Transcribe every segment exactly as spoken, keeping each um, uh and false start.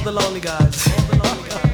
the lonely guys. All the lonely guys.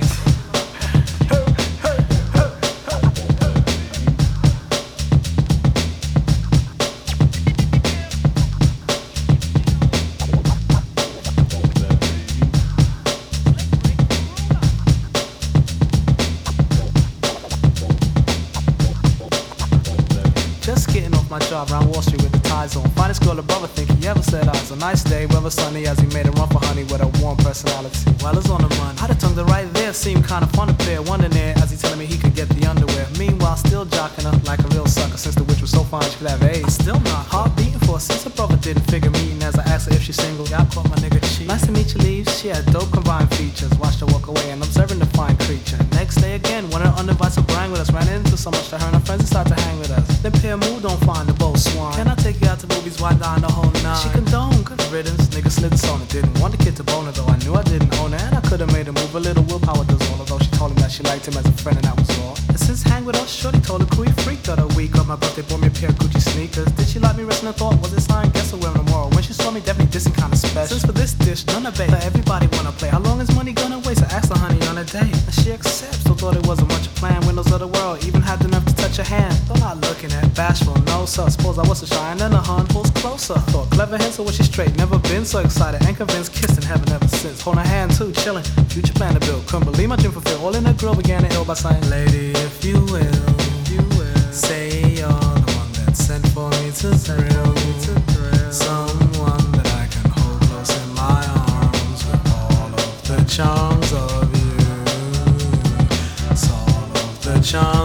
Just getting off my job around Wall Street with the ties on. Finest girl a brother think he ever set eyes. A nice day, weather sunny as he made a run for honey with a warm personality. While it's on the run, had a tongue that right there seemed kinda fun to pair. Wondering there as he telling me he could get the underwear. Meanwhile, still jocking her like a real sucker since the witch was so fine she could have AIDS. I still not heart beating for her since her brother didn't figure meeting as I asked her if she's single. Yeah, I caught my nigga cheat. Nice to meet you, leaves. She had dope combined features. Watched her walk away and observing the fine creature. Next day again, one of her uninvited brang with us. Ran into so much that her and her friends decided to hang with us. Then pair moved on find the bow swan. Can I take you out to movies, wind down the whole nine? She condoned, good riddance. Nigga slid this on it. Didn't want the kid to bone her though I knew I didn't own her. And I could've made her move. A little willpower does all. Although she told him that she liked him as a friend and that was all. And since hang with us, shorty told her cool he freaked out a week of my birthday. Bought me a pair of Gucci sneakers. Did she like me resting her thought? Was it sign? Guess I'll wear them tomorrow. When she saw me definitely dissing kinda special. Since for this dish, none of bait. That everybody wanna play. How long is money gonna waste? I asked her honey on a date. And she accepts. So thought it wasn't much a plan. Windows of the world. Even had enough to touch her hand. Thought not looking at bashful. No, so I suppose I was so shy. And then the hun pulls closer. Thought clever head, so was she straight? Never been so excited and convinced. Kissed in heaven ever since. Holding her hand too, chilling. Future plan to build. Couldn't believe my dream fulfilled. All in the grill began to ill by saying, lady, if you will, if you will, say you're the one that sent for me to thrill, to thrill. Someone that I can hold close in my arms with all of the charms of you. It's all of the charms